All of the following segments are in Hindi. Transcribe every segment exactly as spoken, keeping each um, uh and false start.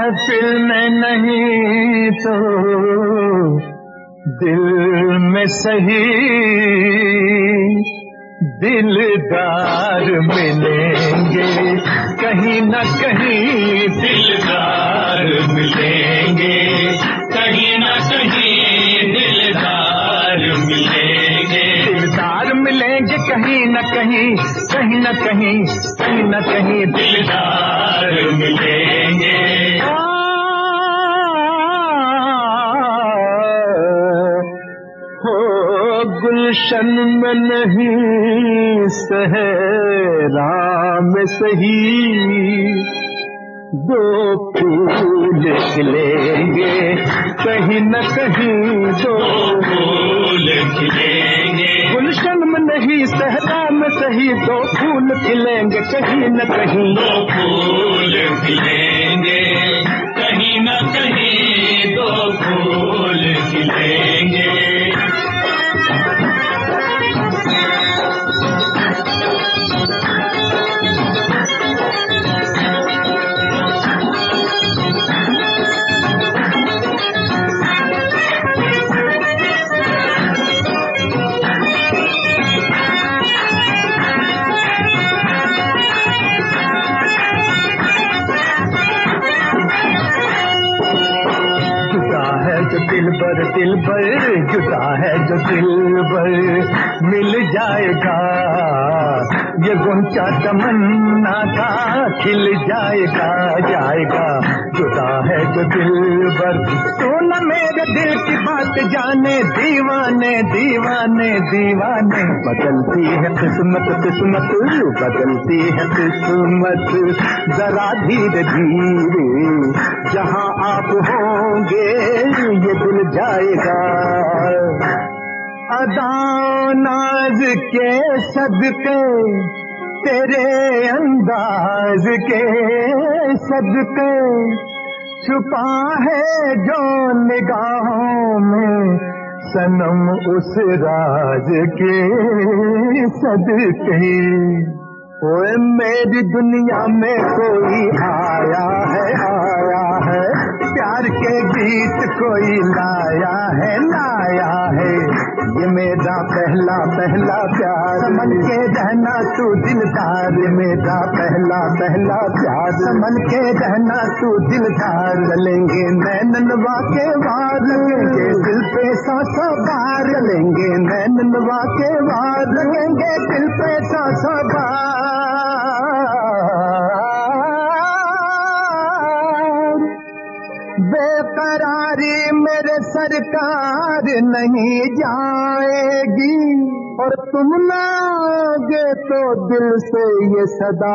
महफिल में नहीं तो दिल में सही दिलदार मिलेंगे, कहीं न कहीं दिलदार मिलेंगे, कहीं न कहीं दिलदार मिलेंगे, दिलदार मिलेंगे कहीं न कहीं, कहीं न कहीं, कहीं न कहीं दिलदार मिलेंगे। गुलशन में नहीं सहरा में सही दो फूल खिलेंगे, कहीं न कहीं दो फूल खिलेंगे। गुलशन में नहीं सहरा में सही दो फूल खिलेंगे, कहीं न कहीं दो फूल खिलेंगे, कहीं न कहीं दो फूल खिलेंगे। जो दिल बर दिल बर जुदा है जो दिल बर मिल जाएगा, ये गुंचा तमन्ना का खिल जाएगा जाएगा। जुदा है जो दिल बर तू न मेरे दिल की बात जाने, दीवाने दीवाने दीवाने। बदलती है किस्मत किस्मत बदलती है किस्मत, जरा धीरे धीरे जहाँ आप होंगे ये दिल जाएगा। अदा नाज के सदके तेरे अंदाज के सदके छुपा है जो निगाहों में सनम उस राज के सदके। ओए मेरी दुनिया में कोई आया है आया है, प्यार के गीत कोई लाया है लाया है। ये मेरा पहला पहला प्यार, समझ के रहना तू दिलदार। ये मेरा पहला पहला प्यार, समझ के रहना तू दिलदार। चलेंगे नैनवा के वार, लगेंगे दिल पे सौ सौ बार। चलेंगे नैनवा के वार, लगेंगे दिल पे सौ सौ बार। बेकरारी मेरे सरकार नहीं जाएगी, और तुम लोगे तो दिल से ये सदा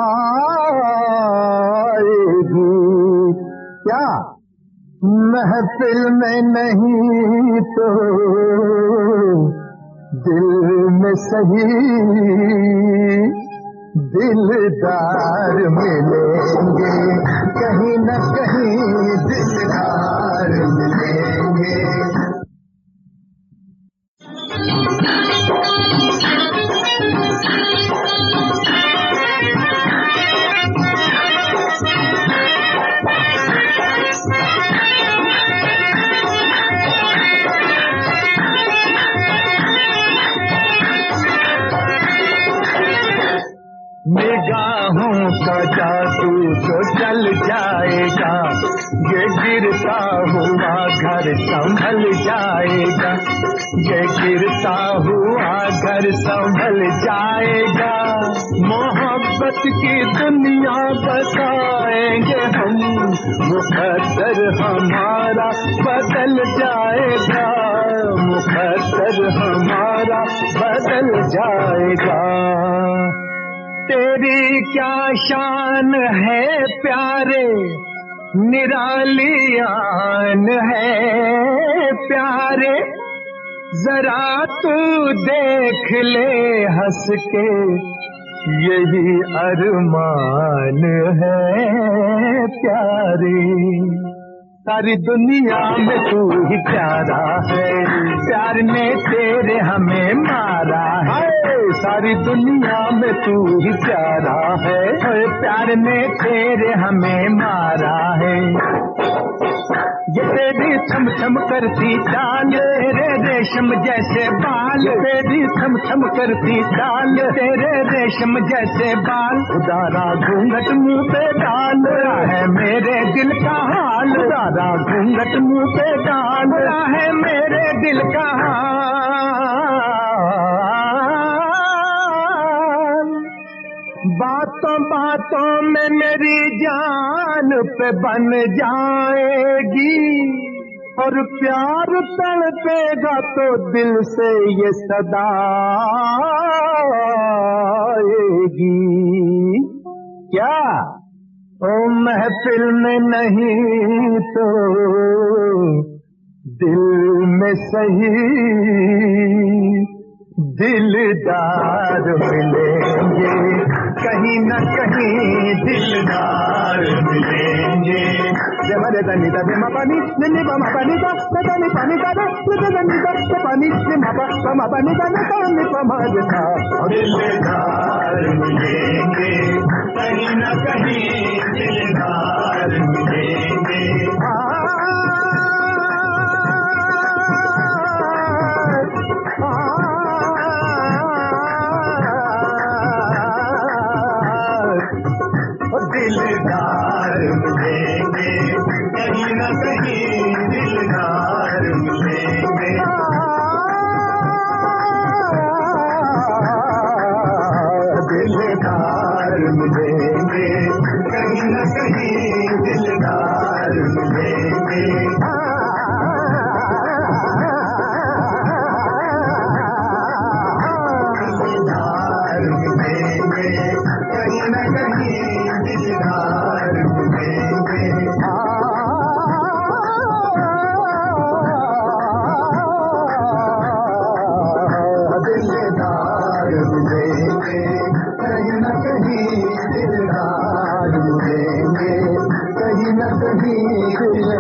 आएगी। क्या महफिल में नहीं तो दिल में सही दिलदार मिलेंगे, कहीं न कहीं दिलदार मिलेंगे। निगाहों का जादू तो चल जाएगा, ये गिरता हुआ घर संभल जाएगा। ये गिरता हुआ घर संभल जाएगा। मोहब्बत की दुनिया बसाएंगे हम, मुकद्दर हमारा बदल जाएगा। मुकद्दर हमारा बदल जाएगा। तेरी क्या शान है प्यारे, निराली आन है प्यारे। जरा तू देख ले हंस के, यही अरमान है प्यारे। सारी दुनिया में तू ही प्यारा है, प्यार ने तेरे हमें मारा है। सारी दुनिया में तू ही प्यारा है, और प्यार ने तेरे हमें मारा है। ये तेरी थम थम करती चाल, तेरे रेशम जैसे बाल, तेरी थम थम करती चाल, तेरे रेशम जैसे बाल। उदारा घूंघट मुंह पे डाल रहा है मेरे दिल का हाल, उदारा घूंघट मुंह पे डाल रहा है मेरे दिल का हाल। बातों बातों में मेरी जान पे बन जाएगी, और प्यार तड़पेगा तो दिल से ये सदा आएगी। क्या ओ महफिल में नहीं तो दिल में सही दिलदार मिलेंगे, कहीं न कहीं दिलदार मिलेंगे। जब रे दनी दा मा पानी नी बा मा पानी दा दनी पानी दा रे दनी दा पानी नी मा बा मा पानी दा नी पा मा दा। दिलदार मिलेंगे, कहीं न कहीं दिलदार मिलेंगे। दिलदार मिलेंगे, कहीं न कहीं दिलदार मिलेंगे। दिलदार मिलेंगे, कहीं न कहीं दिलदार मिलेंगे। दिलदार मिलेंगे, कहीं न कहीं दिलदार मिलेंगे। दिलदार मिलेंगे, कहीं न कहीं दिलदार मिलेंगे, कहीं न कहीं